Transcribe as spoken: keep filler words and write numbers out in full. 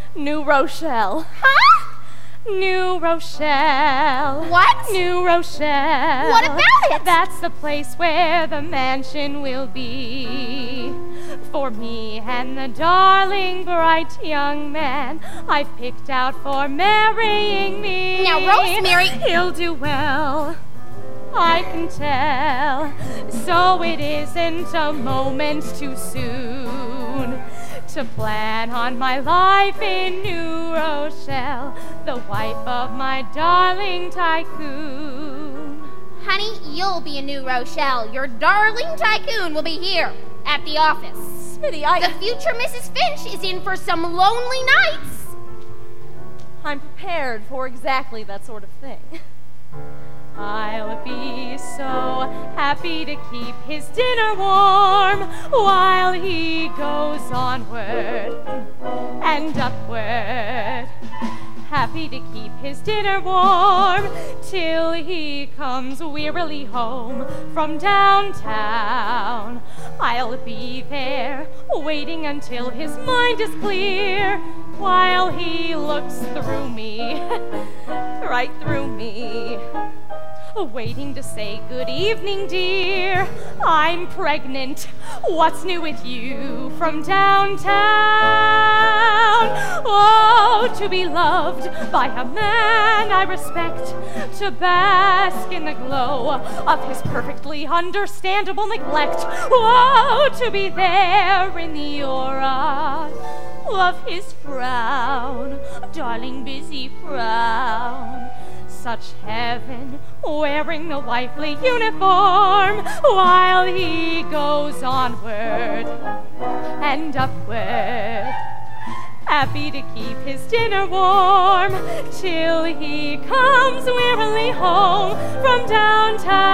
New Rochelle. Huh? New Rochelle. What? New Rochelle. What about it? That's the place where the mansion will be. For me and the darling, bright young man I've picked out for marrying me. Now, Rosemary... He'll do well, I can tell. So it isn't a moment too soon to plan on my life in New Rochelle, the wife of my darling tycoon. Honey, you'll be in New Rochelle. Your darling tycoon will be here at the office. Smitty, I... The future Missus Finch is in for some lonely nights. I'm prepared for exactly that sort of thing. I'll be so happy to keep his dinner warm while he goes onward and upward. Happy to keep his dinner warm till he comes wearily home from downtown. I'll be there waiting until his mind is clear while he looks through me, right through me. Waiting to say good evening, dear. I'm pregnant. What's new with you from downtown? Oh, to be loved by a man I respect, to bask in the glow of his perfectly understandable neglect. Oh, to be there in the aura of his frown, darling busy frown. Such heaven, wearing the wifely uniform while he goes onward and upward. Happy to keep his dinner warm till he comes wearily home from downtown.